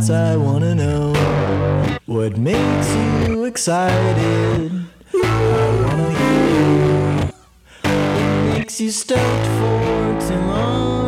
else I wanna know. What makes you excited? I wanna hear. What makes you stoked for tomorrow?